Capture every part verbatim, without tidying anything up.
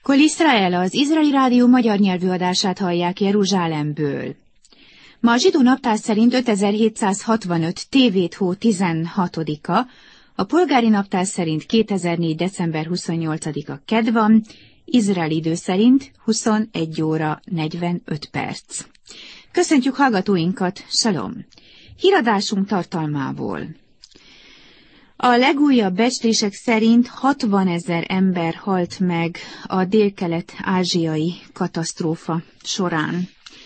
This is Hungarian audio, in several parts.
Kol Israel, az izraeli rádió magyar nyelvű adását hallják Jeruzsálemből. Ma a zsidó naptár szerint ötezer-hétszázhatvanöt tévéthó tizenhatodika, a polgári naptár szerint kétezer-négy december huszonnyolcadika kedd van, izraeli idő szerint huszonegy óra negyvenöt perc. Köszöntjük hallgatóinkat, salom! Híradásunk tartalmából. A legújabb becslések szerint hatvanezer ember halt meg a délkelet-ázsiai katasztrófa során.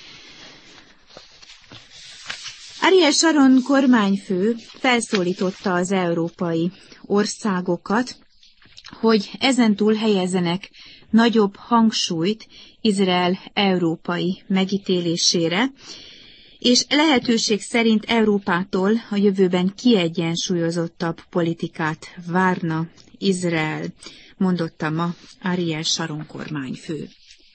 Ariel Sharon kormányfő felszólította az európai országokat, hogy ezentúl helyezzenek nagyobb hangsúlyt Izrael európai megítélésére, és lehetőség szerint Európától a jövőben kiegyensúlyozottabb politikát várna Izrael, mondotta ma Ariel Sharon kormányfő.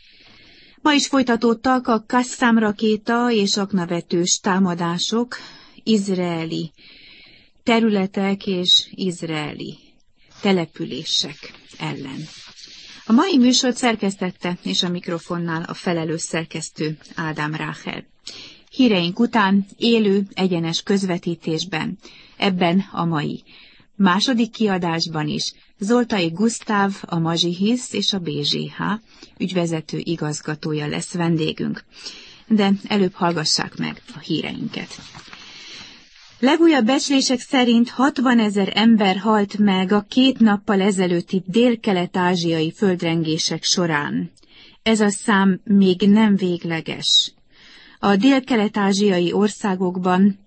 Ma is folytatódtak a Qassam rakéta és aknavetős támadások izraeli területek és izraeli települések ellen. A mai műsort szerkesztette és a mikrofonnál a felelős szerkesztő Ádám Ráhel. Híreink után élő, egyenes közvetítésben, ebben a mai második kiadásban is Zoltai Gusztáv, a Mazsihisz és a bé zé há ügyvezető igazgatója lesz vendégünk. De előbb hallgassák meg a híreinket. Legújabb becslések szerint hatvanezer ember halt meg a két nappal ezelőtti délkelet-ázsiai földrengések során. Ez a szám még nem végleges. A délkelet-ázsiai országokban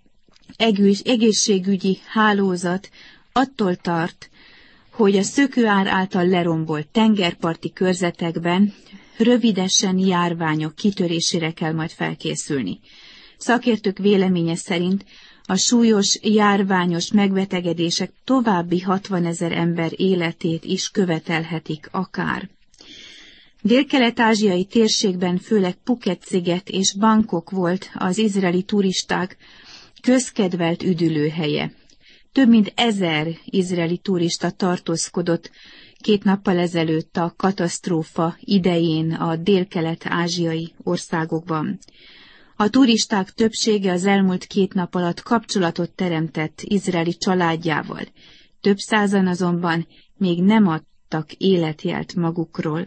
egészségügyi hálózat attól tart, hogy a szökőár által lerombolt tengerparti körzetekben rövidesen járványok kitörésére kell majd felkészülni. Szakértők véleménye szerint a súlyos járványos megbetegedések további hatvanezer ember életét is követelhetik akár. Délkelet-ázsiai térségben főleg Phuket-sziget és Bangkok volt az izraeli turisták közkedvelt üdülőhelye. Több mint ezer izraeli turista tartózkodott két nappal ezelőtt a katasztrófa idején a délkelet-ázsiai országokban. A turisták többsége az elmúlt két nap alatt kapcsolatot teremtett izraeli családjával. Több százan azonban még nem adtak életjelt magukról.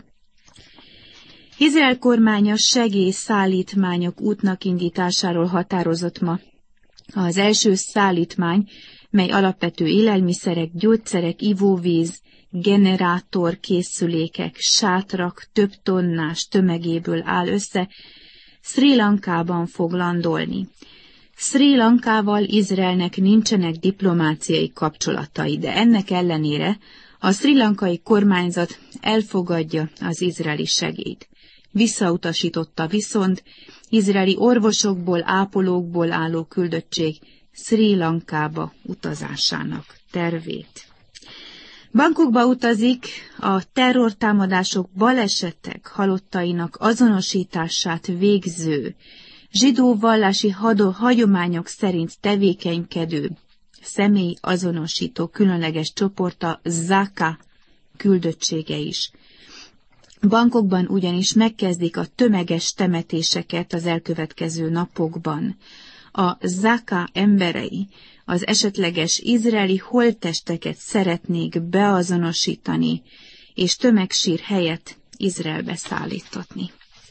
Izrael kormánya segélyszállítmányok útnak indításáról határozott ma. Az első szállítmány, mely alapvető élelmiszerek, gyógyszerek, ivóvíz, generátor készülékek, sátrak több tonnás tömegéből áll össze, Srí Lankában fog landolni. Srí Lankával Izraelnek nincsenek diplomáciai kapcsolatai, de ennek ellenére a srí lankai kormányzat elfogadja az izraeli segélyt. Visszautasította viszont izraeli orvosokból, ápolókból álló küldöttség Srí Lankába utazásának tervét. Bangkokba utazik a terrortámadások, balesetek halottainak azonosítását végző, zsidó vallási hagyományok szerint tevékenykedő személy azonosító különleges csoporta Zaka küldöttsége is. Bangkokban ugyanis megkezdik a tömeges temetéseket az elkövetkező napokban. A Zaka emberei az esetleges izraeli holttesteket szeretnék beazonosítani, és tömegsír helyett Izraelbe szállítatni.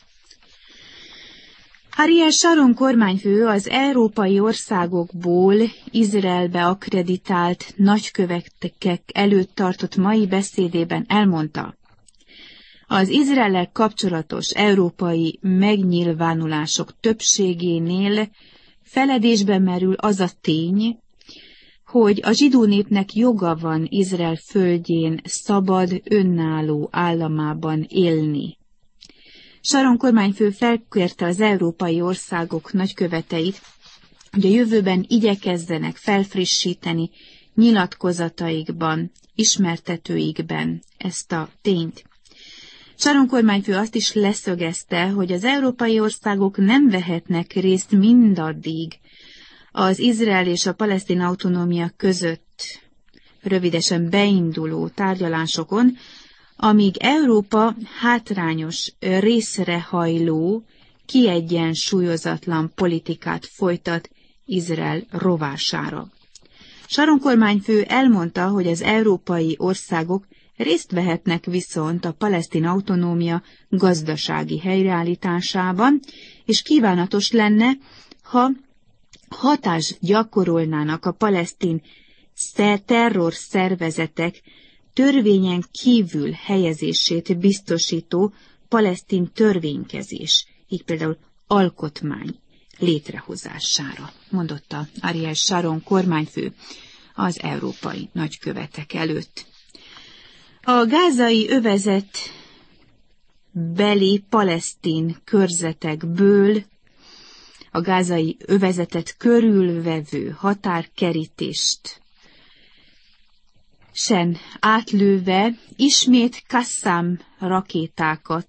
Ariel Sharon kormányfő az európai országokból Izraelbe akkreditált nagykövetek előtt tartott mai beszédében elmondta, az Izraellel kapcsolatos európai megnyilvánulások többségénél feledésbe merül az a tény, hogy a zsidó népnek joga van Izrael földjén szabad, önálló államában élni. Sharon kormányfő felkérte az európai országok nagyköveteit, hogy a jövőben igyekezzenek felfrissíteni nyilatkozataikban, ismertetőikben ezt a tényt. Sharon kormányfő azt is leszögezte, hogy az európai országok nem vehetnek részt mindaddig az Izrael és a palesztin autonómia között rövidesen beinduló tárgyalásokon, amíg Európa hátrányos, részrehajló, kiegyensúlyozatlan politikát folytat Izrael rovására. Sharon kormányfő elmondta, hogy az európai országok részt vehetnek viszont a palesztin autonómia gazdasági helyreállításában, és kívánatos lenne, ha hatást gyakorolnának a palesztin terrorszervezetek törvényen kívül helyezését biztosító palesztin törvénykezés, így például alkotmány létrehozására, mondotta Ariel Sharon kormányfő az európai nagykövetek előtt. A gázai övezet beli palesztin körzetekből a gázai övezetet körülvevő határkerítést sen átlőve ismét Qassam rakétákat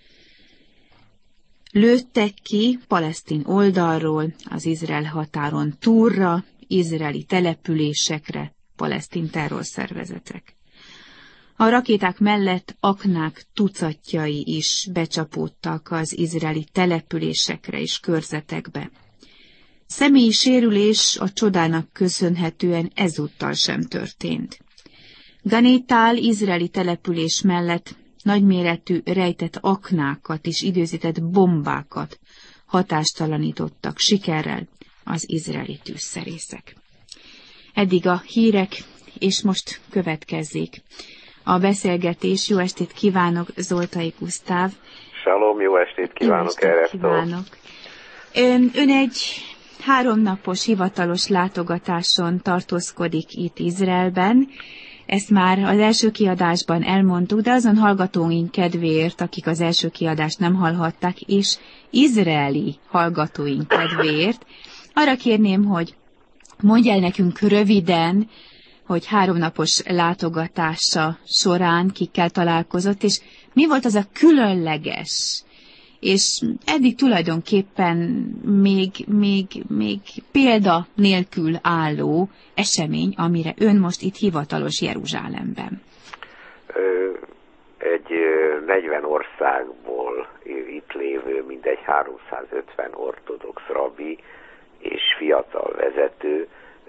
lőttek ki palesztin oldalról az Izrael határon túlra, izraeli településekre, palesztin terrorszervezetek. A rakéták mellett aknák tucatjai is becsapódtak az izraeli településekre és körzetekbe. Személyi sérülés a csodának köszönhetően ezúttal sem történt. Ganétál izraeli település mellett nagyméretű rejtett aknákat és időzített bombákat hatástalanítottak sikerrel az izraeli tűzszerészek. Eddig a hírek, és most következzék a beszélgetés. Jó estét kívánok, Zoltai Gusztáv. Salom, jó estét kívánok, estét kívánok. Ön, ön egy háromnapos hivatalos látogatáson tartózkodik itt Izraelben. Ezt már az első kiadásban elmondtuk, de azon hallgatóink kedvéért, akik az első kiadást nem hallhatták, és izraeli hallgatóink kedvéért, arra kérném, hogy mondj el nekünk röviden, hogy háromnapos látogatása során kikkel találkozott, és mi volt az a különleges, és eddig tulajdonképpen még, még, még példa nélkül álló esemény, amire ön most itt hivatalos Jeruzsálemben. Egy negyven országból itt lévő mindegy háromszázötven ortodox rabbi és fiatal vezető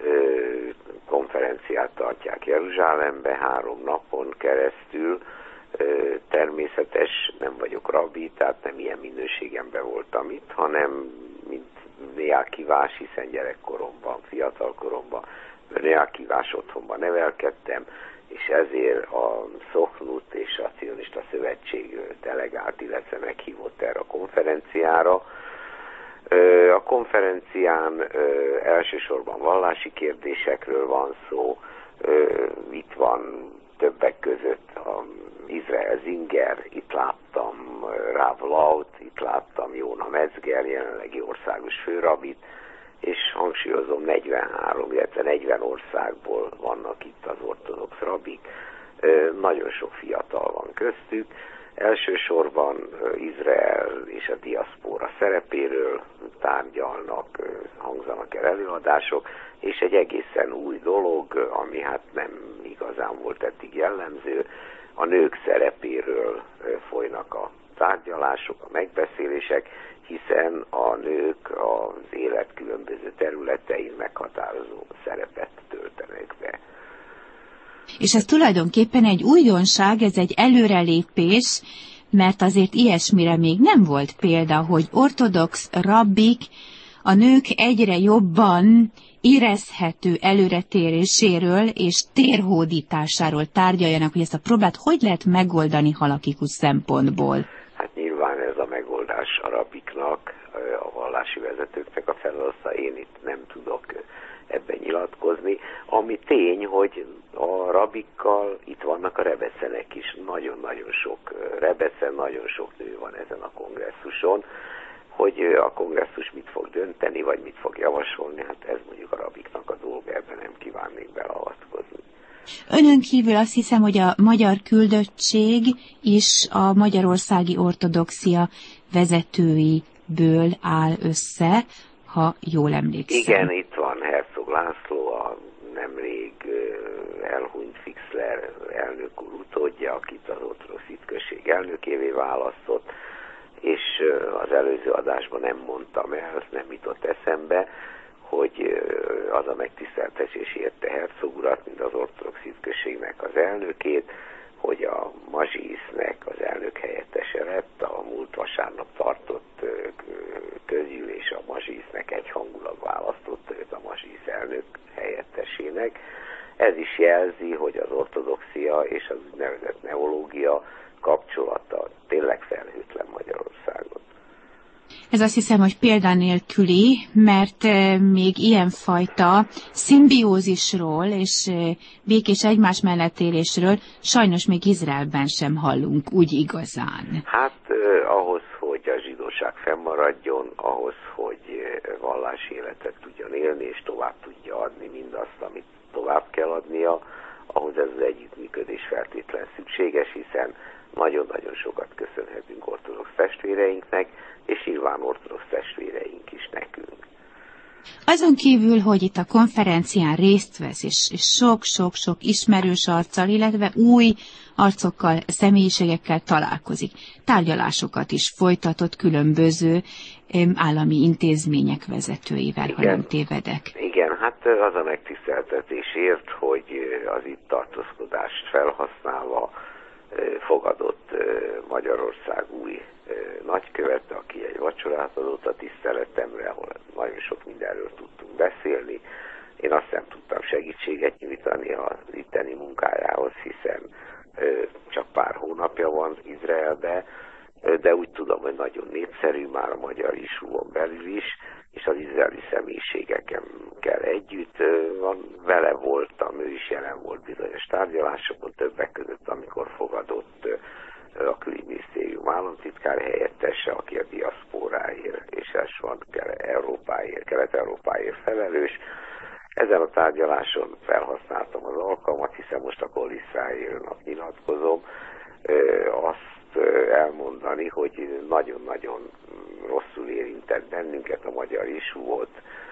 konferenciát tartják Jeruzsálembe három napon keresztül. Természetes, nem vagyok rabbi, tehát nem ilyen minőségemben voltam itt, hanem mint neákivás, hiszen gyerekkoromban, fiatalkoromban neákivás otthonban nevelkedtem, és ezért a Szochnut és a Cionista Szövetség delegált, illetve meghívott erre a konferenciára. A konferencián elsősorban vallási kérdésekről van szó, itt van többek között a Izrael Zinger, itt láttam Rav Laut, itt láttam Jóna Metzger, jelenlegi országos főrabit, és hangsúlyozom, negyvenhárom, illetve negyven országból vannak itt az ortodox rabik, nagyon sok fiatal van köztük. Elsősorban Izrael és a diaszpóra szerepéről tárgyalnak, hangzanak el előadások, és egy egészen új dolog, ami hát nem igazán volt eddig jellemző, a nők szerepéről folynak a tárgyalások, a megbeszélések, hiszen a nők az élet különböző területein meghatározó szerepet töltenek be. És ez tulajdonképpen egy újdonság, ez egy előrelépés, mert azért ilyesmire még nem volt példa, hogy ortodox rabbik a nők egyre jobban érezhető előretéréséről és térhódításáról tárgyaljanak, hogy ezt a problémát hogy lehet megoldani halakikus szempontból? Hát nyilván ez a megoldás a rabbiknak, a vallási vezetőknek a feladata, én itt nem tudok ebben nyilatkozni. Ami tény, hogy a rabbikkal itt vannak a rebeszenek is, nagyon-nagyon sok rebeszen, nagyon sok nő van ezen a kongresszuson. Hogy a kongresszus mit fog dönteni, vagy mit fog javasolni, hát ez mondjuk a rabbiknak a dolga, ebben nem kívánnék beleavatkozni. Önön kívül azt hiszem, hogy a magyar küldöttség is a magyarországi ortodoxia vezetőiből áll össze, ha jól emlékszem. Igen, itt van Herzog László, a nemrég elhunyt Fixler elnök úr utódja, akit az ortodox hitközség elnökévé választott, és az előző adásban nem mondtam el, nem jutott eszembe, hogy az a megtiszteltetés érte hercog urat, mint az ortodox hitközségnek az elnökét, hogy a mazsisznek az elnök helyettese lett, a múlt vasárnap tartott közgyűlés a mazsisznek egyhangulag választotta őt a mazsisz elnök helyettesének. Ez is jelzi, hogy az ortodoxia és az úgynevezett neológia kapcsolata tényleg felhőtlen Magyarországon. Ez azt hiszem, hogy példánélküli, mert még ilyenfajta szimbiózisról és békés egymás mellett élésről sajnos még Izraelben sem hallunk úgy igazán. Hát eh, ahhoz, hogy a zsidóság fennmaradjon, ahhoz, hogy vallási életet tudjon élni és tovább tudja adni mindazt, amit tovább kell adnia, ahhoz ez az együttműködés feltétlen szükséges, hiszen nagyon-nagyon sokat köszönhetünk ortodox testvéreinknek, és nyilván ortodox testvéreink is nekünk. Azon kívül, hogy itt a konferencián részt vesz, és sok-sok-sok ismerős arccal, illetve új arcokkal, személyiségekkel találkozik, tárgyalásokat is folytatott különböző állami intézmények vezetőivel, ha nem tévedek. Igen, hát az a megtiszteltetésért, hogy az itt tartózkodást felhasználva fogadott Magyarország új nagykövete, aki egy vacsorát adott a tiszteletemre, ahol nagyon sok mindenről tudtunk beszélni. Én azt nem tudtam segítséget nyújtani az itteni munkájához, hiszen csak pár hónapja van Izraelbe, de úgy tudom, hogy nagyon népszerű már a magyar isúon belül is, és az izraeli személyiségekkel együtt van, vele voltam, ő is jelen volt bizonyos tárgyalásokon, többek között, amikor fogadott a külügyminisztérium államtitkár helyettese, aki a diaszpóráért és elsősorban Európáért, Kelet-Európáért felelős. Ezen a tárgyaláson felhasználtam az alkalmat, hiszen most a Kol Iszraélnak nyilatkozom, azt elmondani, hogy nagyon-nagyon rosszul érintett bennünket a magyar isúot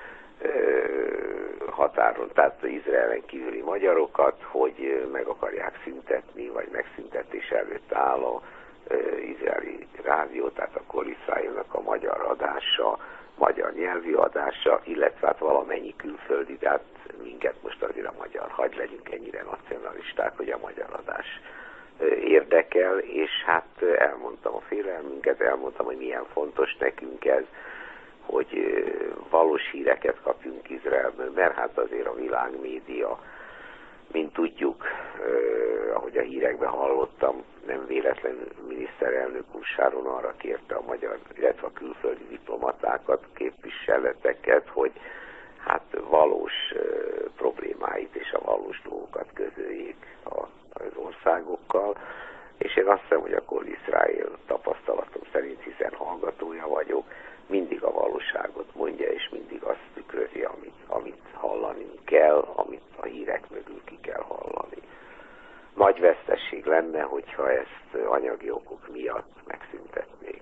határon, tehát Izraelen kívüli magyarokat, hogy meg akarják szüntetni, vagy megszüntetés előtt áll a izraeli rádió, tehát a Kol Iszraélnak a magyar adása, magyar nyelvű adása, illetve hát valamennyi külföldi, de hát minket most azért a magyar, hagy legyünk ennyire nacionalisták, hogy a magyar adás érdekel, és hát elmondtam a félelmünket, elmondtam, hogy milyen fontos nekünk ez, hogy valós híreket kapjunk Izraelből, mert hát azért a világmédia, mint tudjuk, eh, ahogy a hírekben hallottam, nem véletlenül miniszterelnök úr Sáron arra kérte a magyar, illetve a külföldi diplomatákat, képviseleteket, hogy hát valós eh, problémáit és a valós dolgokat közöljék a, az országokkal, és én azt hiszem, hogy a Kol Iszraél tapasztalatom szerint, hiszen hallgatója vagyok, mindig a valóságot mondja, és mindig azt tükrözi, amit, amit hallani kell, amit a hírek mögül ki kell hallani. Nagy vesztesség lenne, hogyha ezt anyagi okok miatt megszüntetnék.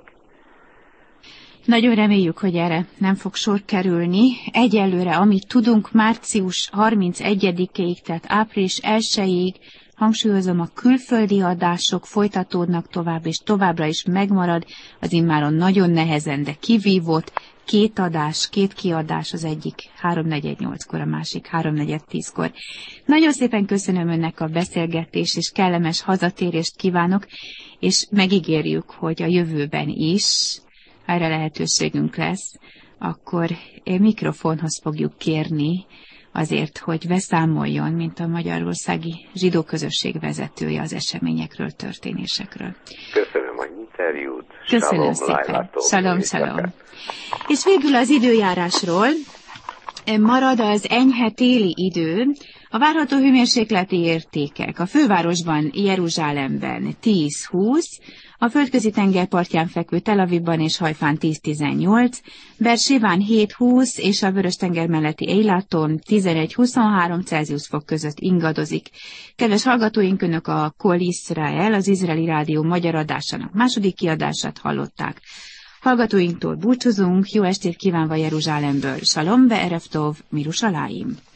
Nagyon reméljük, hogy erre nem fog sor kerülni. Egyelőre, amit tudunk, március harmincegyedikéig, tehát április elsejéig, hangsúlyozom, a külföldi adások folytatódnak tovább, és továbbra is megmarad az immáron nagyon nehezen, de kivívott két adás, két kiadás, az egyik háromnegyed nyolckor, a másik háromnegyed tízkor. Nagyon szépen köszönöm önnek a beszélgetést, és kellemes hazatérést kívánok, és megígérjük, hogy a jövőben is, ha erre lehetőségünk lesz, akkor mikrofonhoz fogjuk kérni, azért, hogy beszámoljon, mint a magyarországi zsidó közösség vezetője az eseményekről, történésekről. Köszönöm a interjút. Köszönöm szépen. Salom, salom. És végül az időjárásról marad az enyhe téli idő, a várható hőmérsékleti értékek a fővárosban, Jeruzsálemben tíz-húsz, a földközi tenger partján fekvő Tel Avivban és Hajfán tíz-tizennyolc, Bersébán hét-húsz és a Vörös-tenger melletti Eilaton tizenegy-huszonhárom Celsius fok között ingadozik. Kedves hallgatóink, önök a Kol Iszrael, az izraeli rádió magyar adásának második kiadását hallották. Hallgatóinktól búcsúzunk, jó estét kívánva Jeruzsálemből. Salom ve erev tov, Mirushalayim.